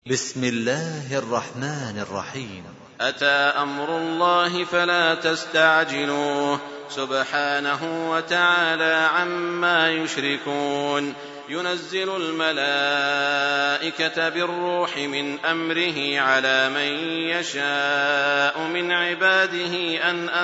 بسم الله الرحمن الرحيم. أتى أمر الله فلا تستعجلوه سبحانه وتعالى عما يشركون. ينزل الملائكة بالروح من أمره على من يشاء من عباده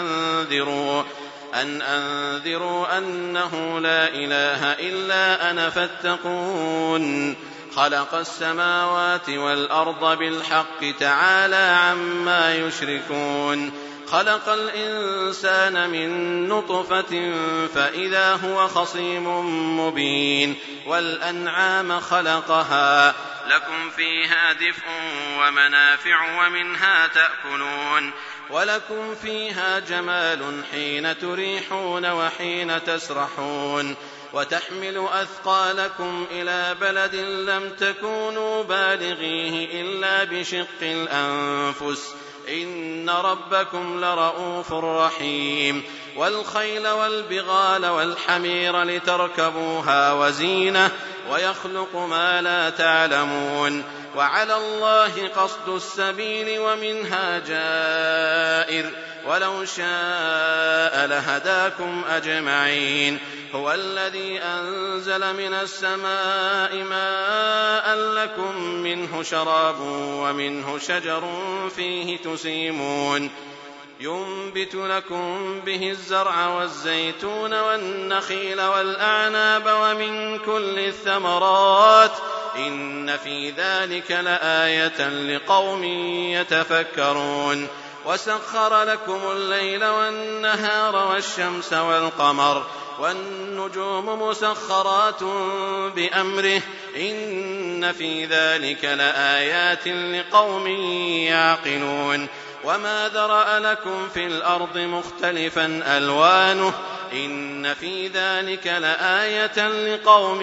أن أنذروا أنه لا إله إلا أنا فاتقون. خلق السماوات والأرض بالحق تعالى عما يشركون. خلق الإنسان من نطفة فإذا هو خصيم مبين. والأنعام خلقها لكم فيها دفء ومنافع ومنها تأكلون. ولكم فيها جمال حين تريحون وحين تسرحون. وتحمل أثقالكم إلى بلد لم تكونوا بالغيه إلا بشق الأنفس إن ربكم لرؤوف رحيم. والخيل والبغال والحمير لتركبوها وزينة ويخلق ما لا تعلمون. وعلى الله قصد السبيل ومنها جائر ولو شاء لهداكم أجمعين. هو الذي أنزل من السماء ماء لكم منه شراب ومنه شجر فيه تسيمون. ينبت لكم به الزرع والزيتون والنخيل والأعناب ومن كل الثمرات إن في ذلك لآية لقوم يتفكرون. وسخر لكم الليل والنهار والشمس والقمر والنجوم مسخرات بأمره إن في ذلك لآيات لقوم يعقلون. وما ذرأ لكم في الأرض مختلفا ألوانه إن في ذلك لآية لقوم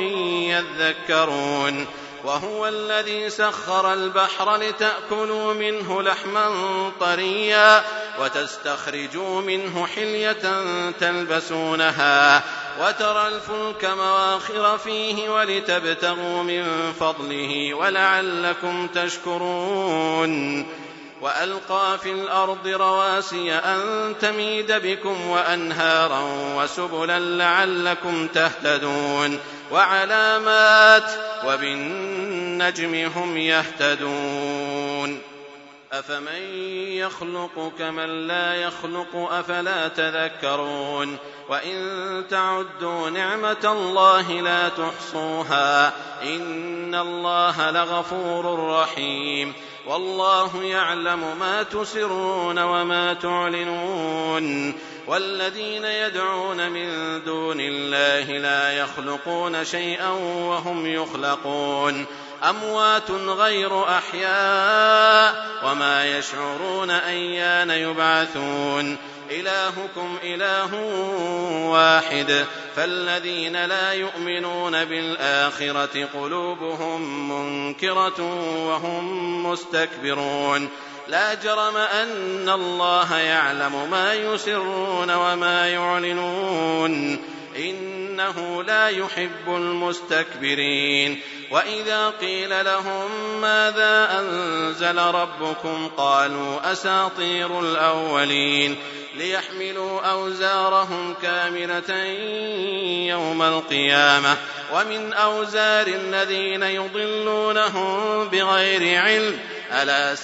يذكرون. وهو الذي سخر البحر لتأكلوا منه لحما طريا وتستخرجوا منه حلية تلبسونها وترى الفلك مواخر فيه ولتبتغوا من فضله ولعلكم تشكرون. وألقى في الأرض رواسي أن تميد بكم وأنهارا وسبلا لعلكم تهتدون. وعلامات وبالنجم هم يهتدون. أفمن يخلق كمن لا يخلق أفلا تذكرون. وإن تعدوا نعمة الله لا تحصوها إن الله لغفور رحيم. والله يعلم ما تسرون وما تعلنون. والذين يدعون من دون الله لا يخلقون شيئا وهم يخلقون. أموات غير أحياء وما يشعرون أيان يبعثون. إلهكم إله واحد فالذين لا يؤمنون بالآخرة قلوبهم منكرة وهم مستكبرون. لا جرم أن الله يعلم ما يسرون وما يعلنون إنه لا يحب المستكبرين. وإذا قيل لهم ماذا أنزل ربكم قالوا أساطير الأولين ليحملوا أوزارهم كاملة يوم القيامة ومن أوزار الذين يضلونهم بغير علم ألا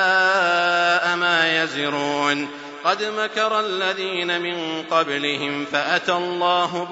ساء ما يزرون. قد مكر الذين من قبلهم فأتى الله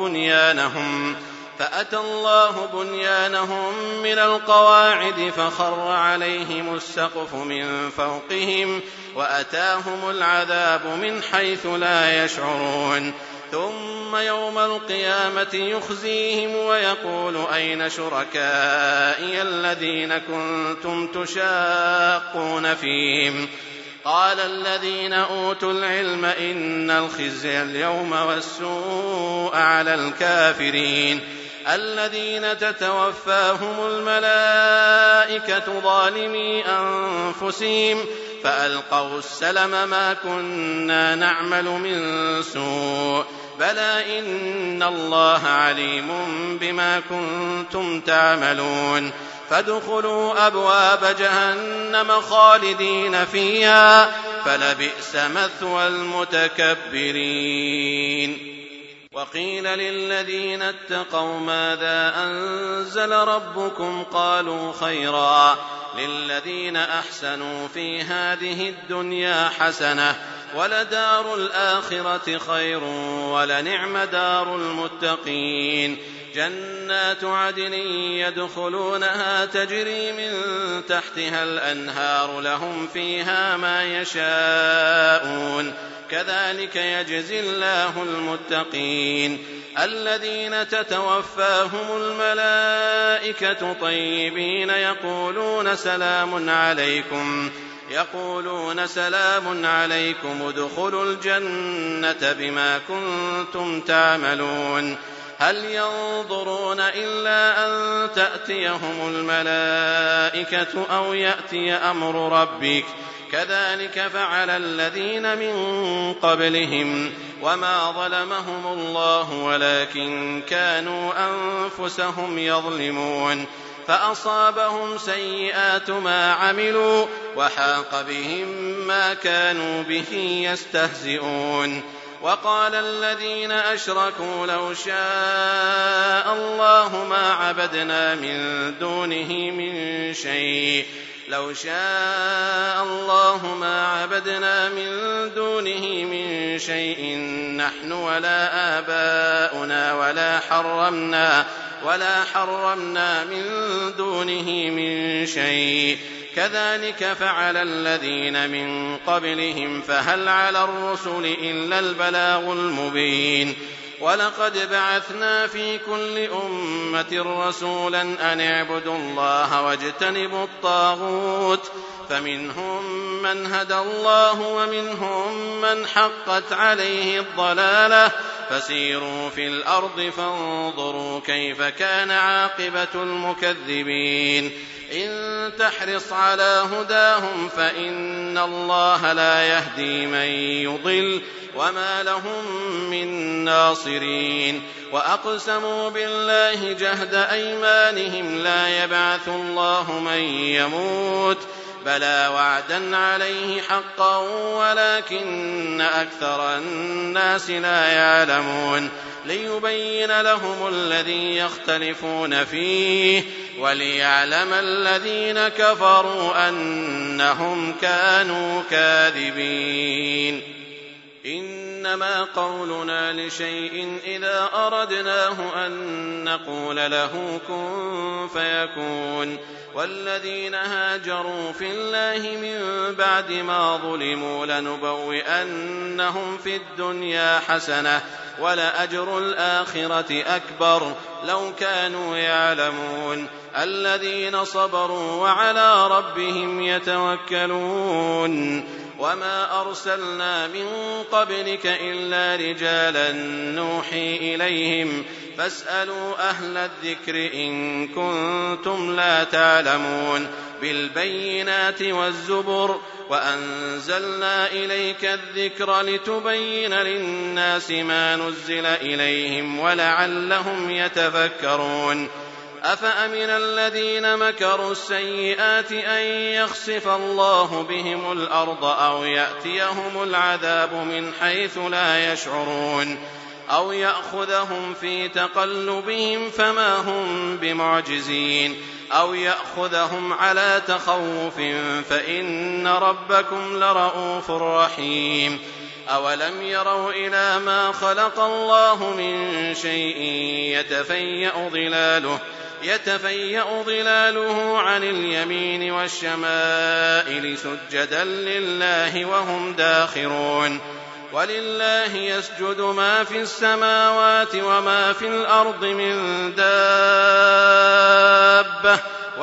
بنيانهم من القواعد فخر عليهم السقف من فوقهم وأتاهم العذاب من حيث لا يشعرون. ثم يوم القيامة يخزيهم ويقول أين شركائي الذين كنتم تشاقون فيهم قال الذين أوتوا العلم إن الخزي اليوم والسوء على الكافرين الذين تتوفاهم الملائكة ظالمي أنفسهم فألقوا السلم ما كنا نعمل من سوء بلى إن الله عليم بما كنتم تعملون. فادخلوا أبواب جهنم خالدين فيها فلبئس مثوى المتكبرين. وقيل للذين اتقوا ماذا أنزل ربكم قالوا خيرا للذين أحسنوا في هذه الدنيا حسنة ولدار الآخرة خير ولنعم دار المتقين. جنات عدن يدخلونها تجري من تحتها الأنهار لهم فيها ما يشاءون كذلك يجزي الله المتقين. الذين تتوفاهم الملائكة طيبين يقولون سلام عليكم ادخلوا الجنة بما كنتم تعملون. هل ينظرون إلا أن تأتيهم الملائكة أو يأتي أمر ربك كذلك فعل الذين من قبلهم وما ظلمهم الله ولكن كانوا أنفسهم يظلمون. فأصابهم سيئات ما عملوا وحاق بهم ما كانوا به يستهزئون. وقال الذين أشركوا لو شاء الله ما عبدنا من دونه من شيء نحن ولا آباؤنا ولا حرمنا من دونه من شيء كذلك فعل الذين من قبلهم فهل على الرسل إلا البلاغ المبين. ولقد بعثنا في كل أمة رسولا أن اعبدوا الله واجتنبوا الطاغوت فمنهم من هدى الله ومنهم من حقت عليه الضلالة فسيروا في الأرض فانظروا كيف كان عاقبة المكذبين. إن تحرص على هداهم فإن الله لا يهدي من يضل وما لهم من ناصرين. وأقسموا بالله جهد أيمانهم لا يبعث الله من يموت بلى وعدا عليه حقا ولكن أكثر الناس لا يعلمون. ليبين لهم الذي يختلفون فيه وليعلم الذين كفروا أنهم كانوا كاذبين. إنما قولنا لشيء إذا أردناه أن نقول له كن فيكون. والذين هاجروا في الله من بعد ما ظلموا لنبوئنهم في الدنيا حسنة ولأجر الآخرة أكبر لو كانوا يعلمون. الذين صبروا وعلى ربهم يتوكلون. وما أرسلنا من قبلك إلا رجالا نوحي إليهم فاسألوا أهل الذكر إن كنتم لا تعلمون. بالبينات والزبر وأنزلنا إليك الذكر لتبين للناس ما نزل إليهم ولعلهم يتفكرون. أفأمن الذين مكروا السيئات أن يخسف الله بهم الأرض أو يأتيهم العذاب من حيث لا يشعرون أو يأخذهم في تقلبهم فما هم بمعجزين أو يأخذهم على تخوف فإن ربكم لرؤوف رحيم. أولم يروا إلى ما خلق الله من شيء يتفيأ ظلاله عن اليمين والشمائل سجدا لله وهم داخرون. ولله يسجد ما في السماوات وما في الأرض من دابة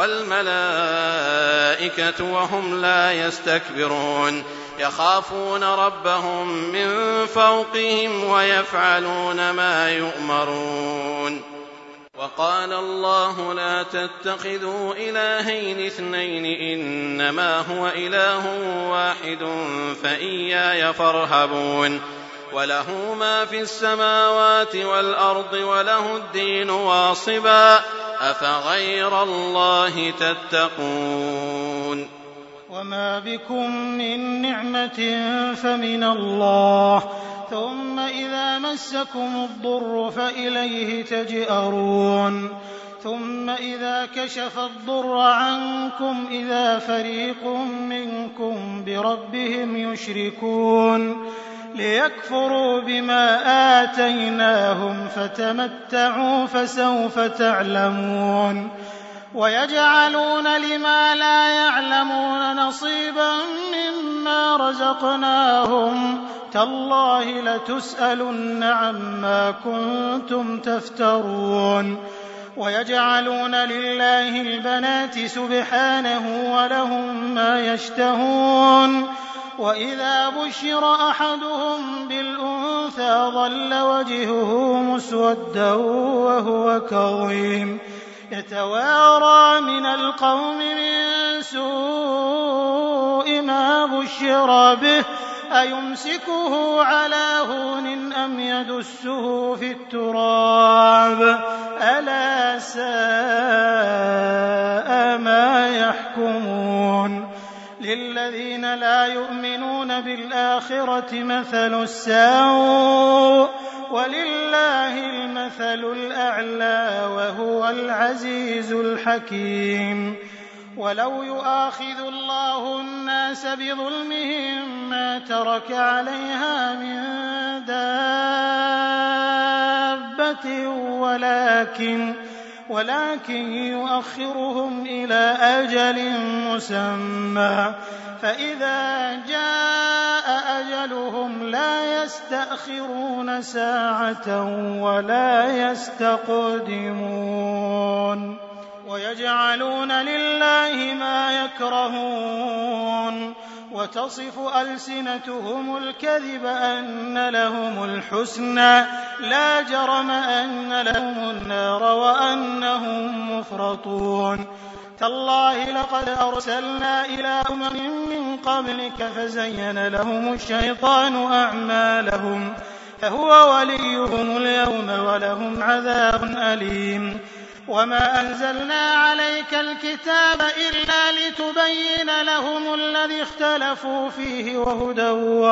والملائكة وهم لا يستكبرون. يخافون ربهم من فوقهم ويفعلون ما يؤمرون. وقال الله لا تتخذوا إلهين اثنين إنما هو إله واحد فإياي فارهبون. وله ما في السماوات والأرض وله الدين واصبا أفغير الله تتقون وما بكم من نعمة فمن الله ثم إذا مسكم الضر فإليه تجأرون ثم إذا كشف الضر عنكم إذا فريق منكم بربهم يشركون ليكفروا بما آتيناهم فتمتعوا فسوف تعلمون ويجعلون لما لا يعلمون نصيبا مما رزقناهم تالله لتسألن عما كنتم تفترون ويجعلون لله البنات سبحانه ولهم ما يشتهون وإذا بشر أحدهم بالأنثى ظل وجهه مسودا وهو كظيم يتوارى من القوم من سوء ما بشر به أيمسكه على هون أم يدسه في التراب ألا ساء ما يحكمون للذين لا يؤمنون بالآخرة مثل السوء ولله المثل الأعلى وهو العزيز الحكيم ولو يؤاخذ الله الناس بظلمهم ما ترك عليها من دابة ولكن يؤخرهم إلى أجل مسمى فإذا جاء أجلهم لا يستأخرون ساعة ولا يستقدمون ويجعلون لله ما يكرهون وتصف ألسنتهم الكذب أن لهم الحسنى لا جرم أن لهم النار وأنهم مفرطون تالله لقد أرسلنا إلى من قبلك فزين لهم الشيطان أعمالهم فهو وليهم اليوم ولهم عذاب أليم وما أنزلنا عليك الكتاب إلا لتبين لهم الذي اختلفوا فيه وهدى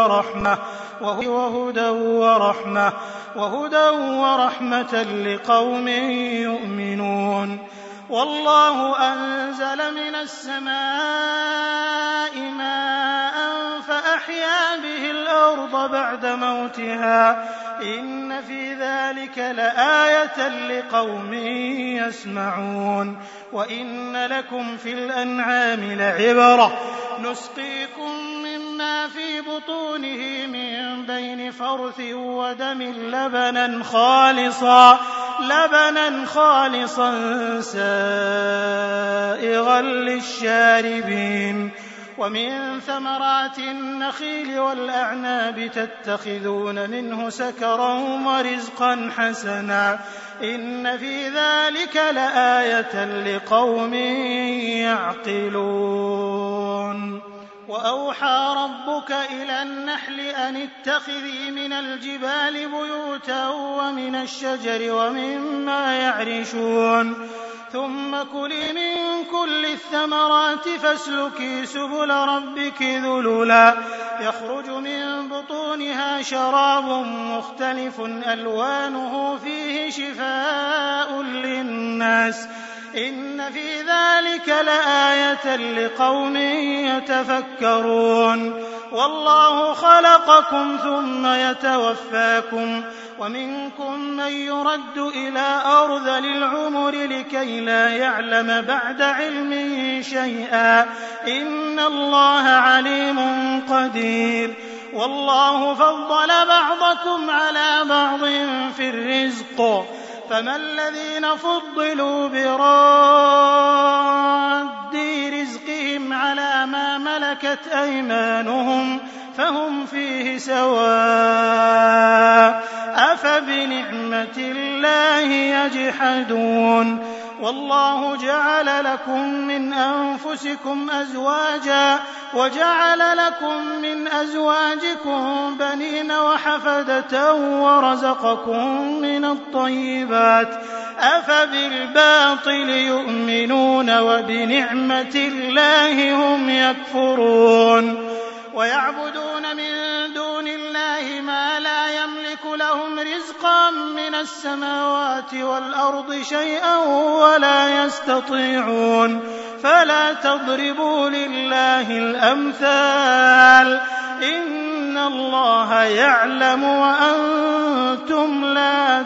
ورحمة لقوم يؤمنون والله أنزل من السماء ماء فأحيا به الأرض بعد موتها إن في ذلك لآية لقوم يسمعون وإن لكم في الأنعام لعبرة نسقيكم مما في بطونه من بين فرث ودم لبنا خالصا سائغا للشاربين ومن ثمرات النخيل والأعناب تتخذون منه سكرا ورزقا حسنا إن في ذلك لآية لقوم يعقلون وأوحى ربك إلى النحل أن اتخذي من الجبال بيوتا ومن الشجر ومما يعرشون ثم كلي من كل الثمرات فاسلكي سبل ربك ذللا يخرج من بطونها شراب مختلف ألوانه فيه شفاء للناس إن في ذلك لآية لقوم يتفكرون والله خلقكم ثم يتوفاكم ومنكم من يرد إلى أرذل العمر لكي لا يعلم بعد علم شيئا إن الله عليم قدير والله فضل بعضكم على بعض في الرزق فما الذين فضلوا براد رزقهم على ما ملكت أيمانهم فهم فيه سواء أفبنعمة الله يجحدون والله جعل لكم من أنفسكم أزواجا وجعل لكم من أزواجكم بنين وحفدة ورزقكم من الطيبات أفبالباطل يؤمنون وبنعمة الله هم يكفرون ويعبدون من دون الله ما لا يملك لهم رزقا من السماوات والأرض شيئا ولا يستطيعون فلا تضربوا لله الأمثال إن الله يعلم وأنتم لا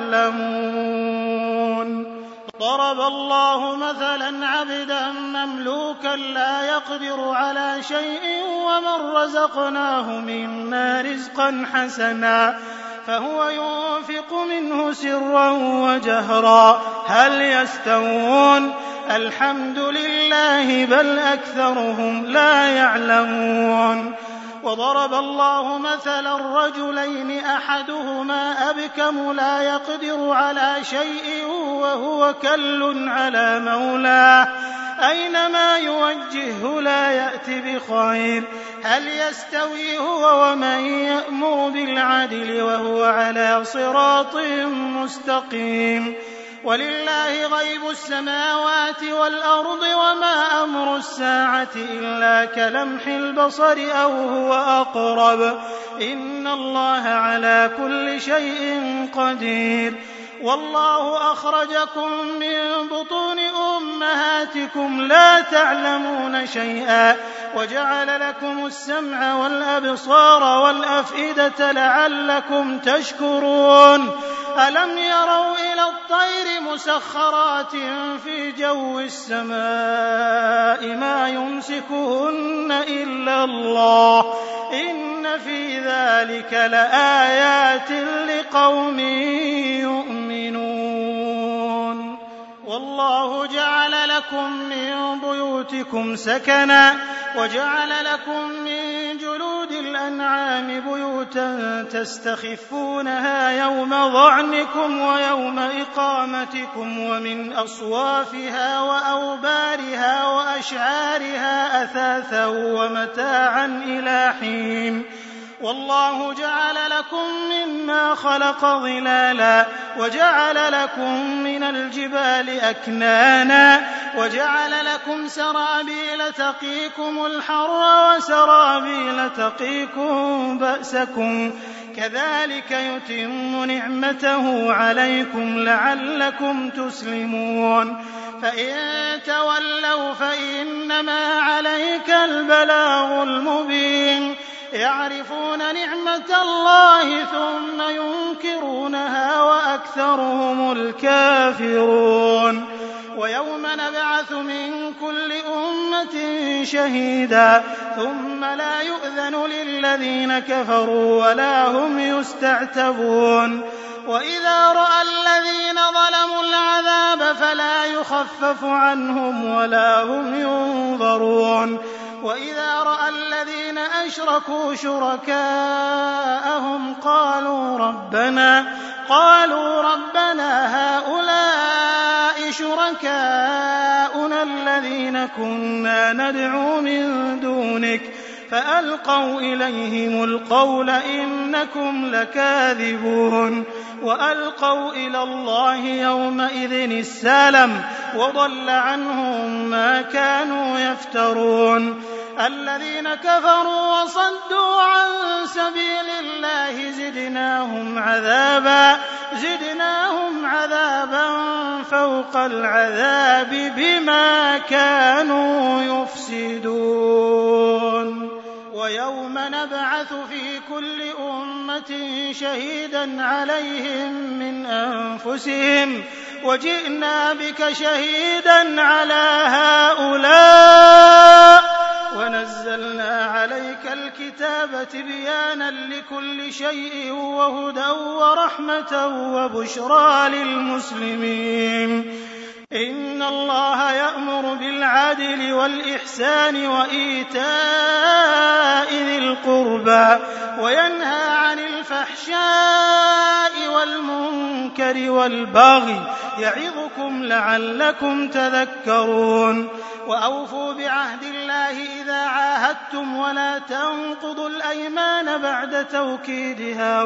تعلمون ضرب الله مثلا عبدا مملوكا لا يقدر على شيء ومن رزقناه منا رزقا حسنا فهو ينفق منه سرا وجهرا هل يستوون الحمد لله بل أكثرهم لا يعلمون وضرب الله مثلا رجلين أحدهما أبكم لا يقدر على شيء وهو كل على مولاه أينما يوجهه لا يأت بخير هل يستوي هو ومن يأمر بالعدل وهو على صراط مستقيم ولله غيب السماوات والأرض وما أمر الساعة إلا كلمح البصر أو هو أقرب إن الله على كل شيء قدير والله أخرجكم من بطون أمهاتكم لا تعلمون شيئا وجعل لكم السمع والأبصار والأفئدة لعلكم تشكرون ألم يروا إلى الطير مسخرات في جو السماء ما يمسكهن إلا الله إن في ذلك لآيات لقوم يؤمنون والله جعل لكم من بيوتكم سكنا وجعل لكم من جلود الأنعام بيوتا تستخفونها يوم ظعنكم ويوم إقامتكم ومن أصوافها وأوبارها وأشعارها أثاثا ومتاعا إلى حين والله جعل لكم مما خلق ظلالا وجعل لكم من الجبال أكنانا وجعل لكم سرابيل تقيكم الحر وسرابيل تقيكم بأسكم كذلك يتم نعمته عليكم لعلكم تسلمون فإن تولوا فإنما عليك البلاغ المبين يعرفون نعمة الله ثم ينكرونها وأكثرهم الكافرون ويوم نبعث من كل أمة شهيدا ثم لا يؤذن للذين كفروا ولا هم يستعتبون وإذا رأى الذين ظلموا العذاب فلا يخفف عنهم ولا هم ينظرون وإذا رأى الذين أشركوا شركاءهم قالوا ربنا هؤلاء شركاؤنا الذين كنا ندعو من دونك فألقوا إليهم القول إنكم لكاذبون وألقوا إلى الله يومئذ السلم وضل عنهم ما كانوا يفترون الذين كفروا وصدوا عن سبيل الله زدناهم عذابا فوق العذاب بما كانوا يفسدون ويوم نبعث في كل أمة شهيدا عليهم من أنفسهم وجئنا بك شهيدا على هؤلاء ونزلنا عليك الكتاب تبيانا لكل شيء وهدى ورحمة وبشرى للمسلمين إن الله يأمر بالعدل والإحسان وإيتاء ذي القربى وينهى عن الفحشاء والمنكر والبغي يعظكم لعلكم تذكرون وأوفوا بعهد الله إذا عاهدتم عاهدتم ولا تنقضوا الأيمان بعد توكيدها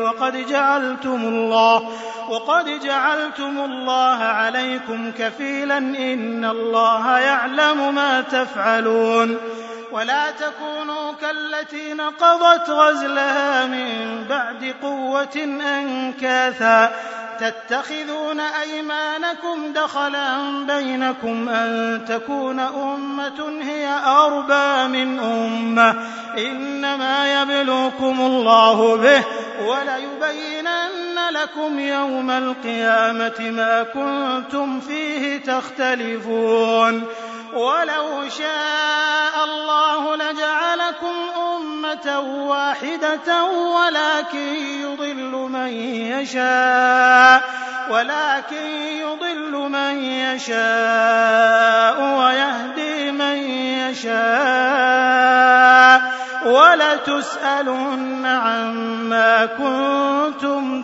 وقد جعلتم الله عليكم كفيلا إن الله يعلم ما تفعلون ولا تكونوا كالتي نقضت غزلها من بعد قوة أنكاثا تتخذون أيمانكم دخلا بينكم أن تكون أمة هي أربى من أمة إنما يبلوكم الله به وليبينن لكم يوم القيامة ما كنتم فيه تختلفون ولو شاء الله لجعلكم أمة واحدة ولكن يضل من يشاء ويهدي من يشاء ولتسألن عما كنتم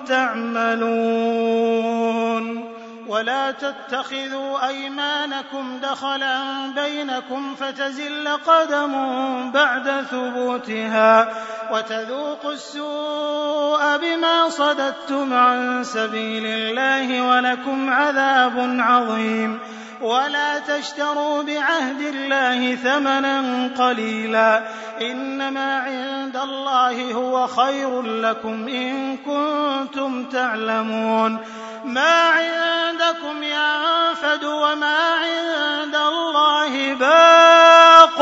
تعملون ولا تتخذوا أيمانكم دخلا بينكم فتزل قدم بعد ثبوتها وتذوقوا السوء بما صددتم عن سبيل الله ولكم عذاب عظيم ولا تشتروا بعهد الله ثمنا قليلا إنما عند الله هو خير لكم إن كنتم تعلمون ما عندكم ينفد وما عند الله باق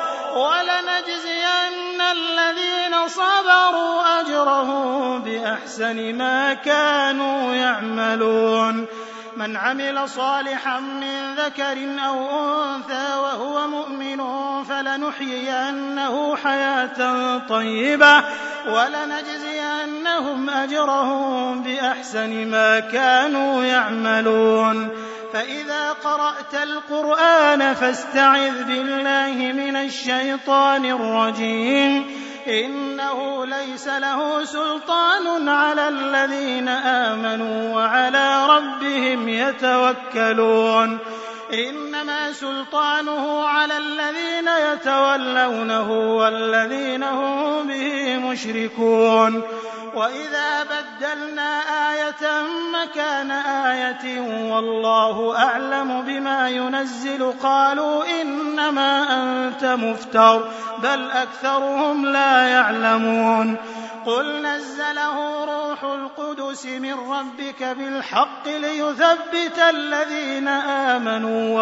ولنجزين الذين صبروا أجرهم بأحسن ما كانوا يعملون من عمل صالحا من ذكر أو أنثى وهو مؤمن فلنحيينه حياة طيبة ولنجزينهم أجرهم بأحسن ما كانوا يعملون فإذا قرأت القرآن فاستعذ بالله من الشيطان الرجيم إنه ليس له سلطان على الذين آمنوا وعلى ربهم يتوكلون إنما سلطانه على الذين يتولونه والذين هم به مشركون وإذا بدلنا آية مكان آية والله أعلم بما ينزل قالوا إنما أنت مفتر بل أكثرهم لا يعلمون قل نزله روح القدس من ربك بالحق ليثبت الذين آمنوا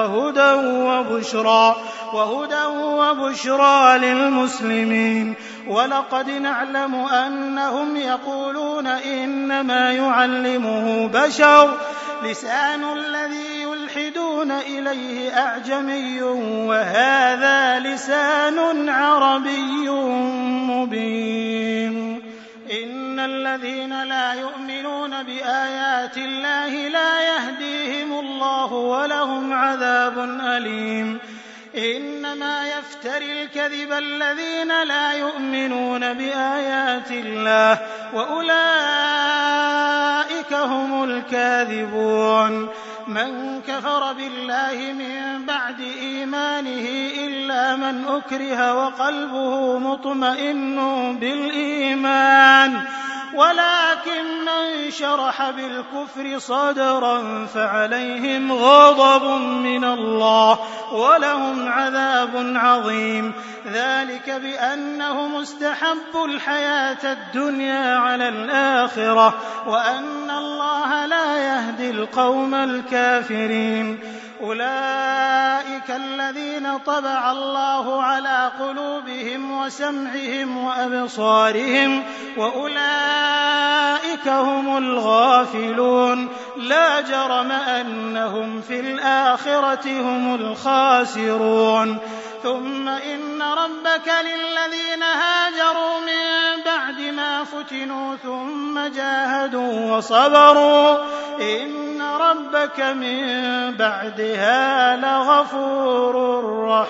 وهدى وبشرى للمسلمين ولقد نعلم أنهم يقولون إنما يعلمه بشر لسان الذي يلحدون إليه أعجمي وهذا لسان عربي مبين إن الذين لا يؤمنون بآيات الله لا يهديهم الله ولهم عذاب أليم إنما يفتري الكذب الذين لا يؤمنون بآيات الله وأولئك هم الكاذبون من كفر بالله من بعد إيمانه إلا من أكره وقلبه مطمئن بالإيمان ولكن من شرح بالكفر صدرا فعليهم غضب من الله ولهم عذاب عظيم ذلك بأنهم استحبوا الحياة الدنيا على الآخرة وأن الله لا يهدي القوم الكافرين أولئك الذين طبع الله على قلوبهم وسمعهم وأبصارهم وأولئك هم الغافلون لا جرم أنهم في الآخرة هم الخاسرون ثم إن ربك للذين هاجروا من بعد ما فتنوا ثم جاهدوا وصبروا إن ربك من بعدها لغفور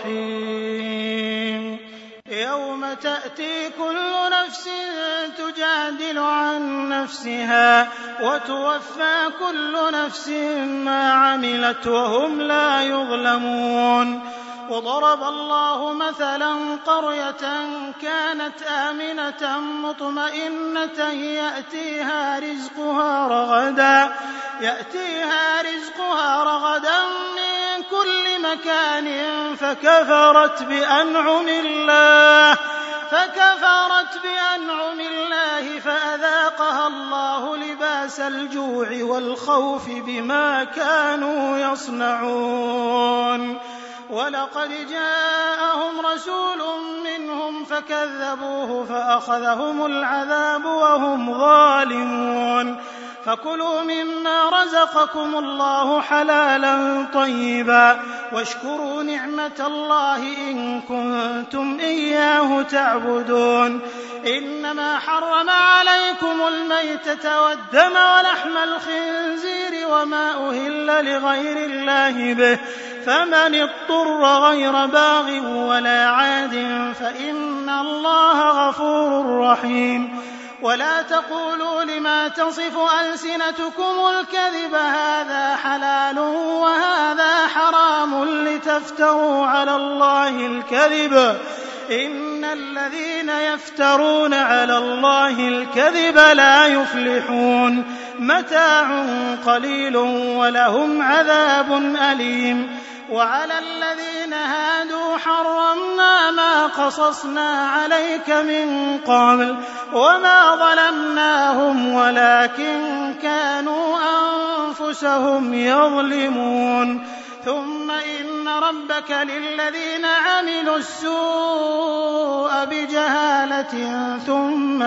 رحيم يوم تأتي كل نفس تجادل عن نفسها وتوفى كل نفس ما عملت وهم لا يظلمون وضرب الله مثلا قرية كانت آمنة مطمئنة يأتيها رزقها رغدا من كل مكان فكفرت بأنعم الله فأذاقها الله لباس الجوع والخوف بما كانوا يصنعون. ولقد جاءهم رسول منهم فكذبوه فأخذهم العذاب وهم ظالمون. فكلوا مما رزقكم الله حلالا طيبا واشكروا نعمة الله إن كنتم إياه تعبدون. إنما حرم عليكم الميتة والدم ولحم الخنزير وما أهل لغير الله به فمن اضطر غير باغ ولا عاد فإن الله غفور رحيم. ولا تقولوا لما تصف ألسنتكم الكذب هذا حلال وهذا حرام لتفتروا على الله الكذب إن الذين يفترون على الله الكذب لا يفلحون. متاع قليل ولهم عذاب أليم. وعلى الذين هادوا حرمنا ما قصصنا عليك من قبل وما ظلمناهم ولكن كانوا أنفسهم يظلمون. ثم إن ربك للذين عملوا السوء بجهالة ثم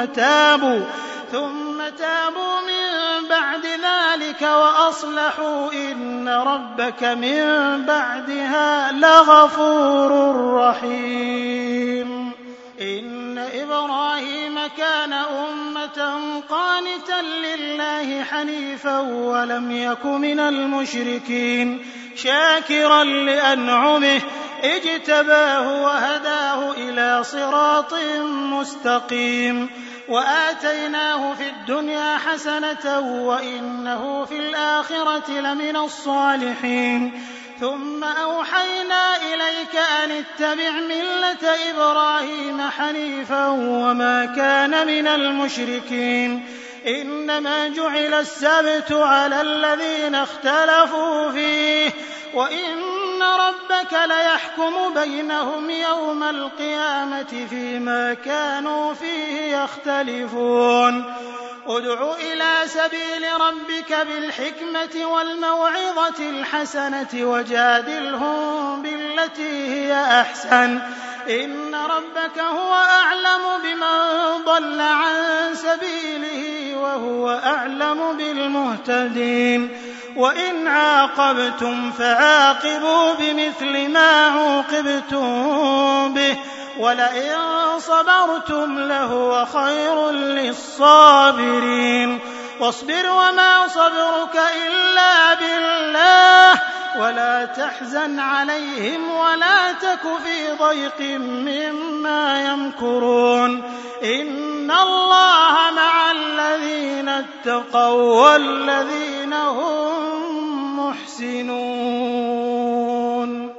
تابوا من بعد ذلك وأصلحوا إن ربك من بعدها لغفور رحيم. إن إبراهيم كان أمة قانتا لله حنيفا ولم يك من المشركين شاكرا لأنعمه اجتباه وهداه إلى صراط مستقيم. وآتيناه في الدنيا حسنة وإنه في الآخرة لمن الصالحين. ثم أوحينا إليك أن اتبع ملة إبراهيم حنيفا وما كان من المشركين. إنما جعل السبت على الذين اختلفوا فيه وإن ربك ليحكم بينهم يوم القيامة فيما كانوا فيه يختلفون. ادع إلى سبيل ربك بالحكمة والموعظة الحسنة وجادلهم بالتي هي أحسن إن ربك هو أعلم بمن ضل عن سبيله وهو أعلم بالمهتدين. وإن عاقبتم فعاقبوا بمثل ما عوقبتم به ولئن صبرتم لهو خير للصابرين. واصبر وما صبرك إلا بالله ولا تحزن عليهم ولا تك في ضيق مما يمكرون. إن الله مع الذين اتقوا والذين هم محسنون.